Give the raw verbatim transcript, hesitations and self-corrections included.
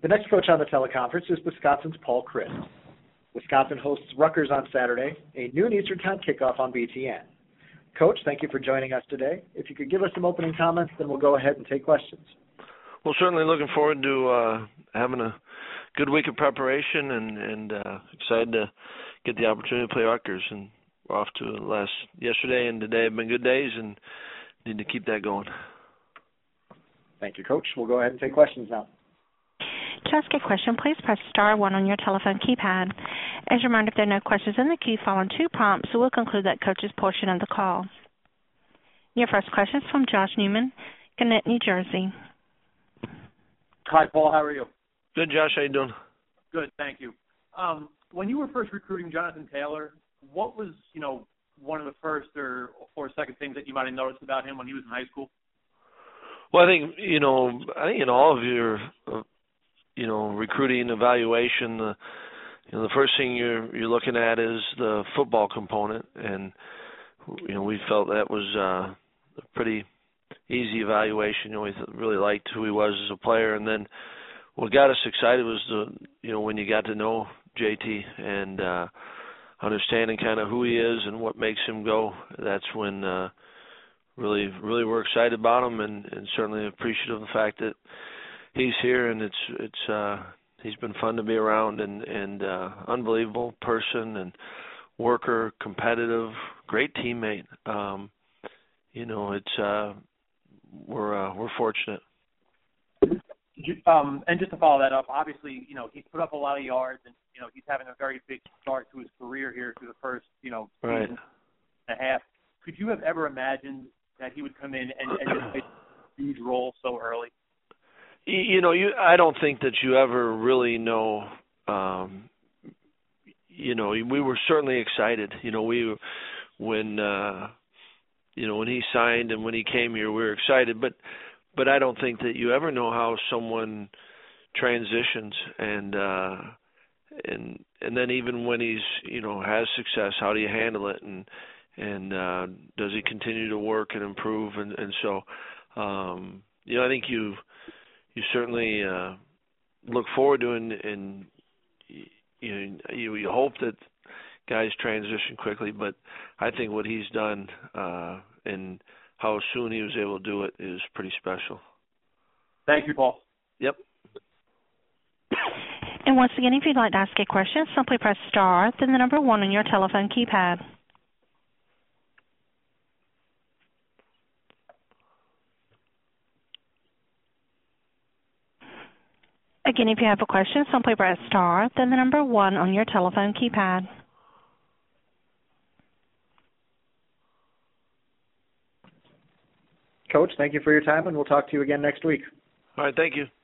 The next coach on the teleconference is Wisconsin's Paul Chryst. Wisconsin hosts Rutgers on Saturday, a noon Eastern Time kickoff on B T N. Coach, thank you for joining us today. If you could give us some opening comments, then we'll go ahead and take questions. Well, certainly looking forward to uh, having a good week of preparation and, and uh, excited to get the opportunity to play Rutgers. And we're off to last yesterday and today have been good days and need to keep that going. Thank you, Coach. We'll go ahead and take questions now. To ask a question, please press star one on your telephone keypad. As a reminder, if there are no questions in the queue following two prompts, so we'll conclude that coach's portion of the call. Your first question is from Josh Newman, Gannett, New Jersey. Hi, Paul. How are you? Good, Josh. How you doing? Good, thank you. Um, when you were first recruiting Jonathan Taylor, what was, you know, one of the first or or second things that you might have noticed about him when he was in high school? Well, I think, you know, I think in all of your, uh, you know, recruiting evaluation, the, you know, the first thing you're you're looking at is the football component, and you know, we felt that was uh, a pretty easy evaluation. You know, we really liked who he was as a player, and then what got us excited was the, you know, when you got to know J T and uh, understanding kind of who he is and what makes him go. That's when uh, really, really we're excited about him, and, and certainly appreciative of the fact that he's here, and it's it's uh, he's been fun to be around, and and uh, unbelievable person and worker, competitive, great teammate. Um, you know, it's uh, we're uh, we're fortunate. Um, and just to follow that up, obviously, you know, he's put up a lot of yards, and you know, he's having a very big start to his career here through the first, you know, right. season and a half. Could you have ever imagined that he would come in and, and just play a huge role so early? You know, you I don't think that you ever really know. Um, you know, we were certainly excited. You know, we when uh, you know when he signed and when he came here, we were excited. But but I don't think that you ever know how someone transitions, and uh, and and then even when he's you know has success, how do you handle it, and and uh, does he continue to work and improve, and and so um, you know I think you. You certainly uh, look forward to, and, and you, you you hope that guys transition quickly. But I think what he's done uh, and how soon he was able to do it is pretty special. Thank you, Paul. Yep. And once again, if you'd like to ask a question, simply press star, then the number one on your telephone keypad. Again, if you have a question, simply press star, then the number one on your telephone keypad. Coach, thank you for your time, and we'll talk to you again next week. All right, thank you.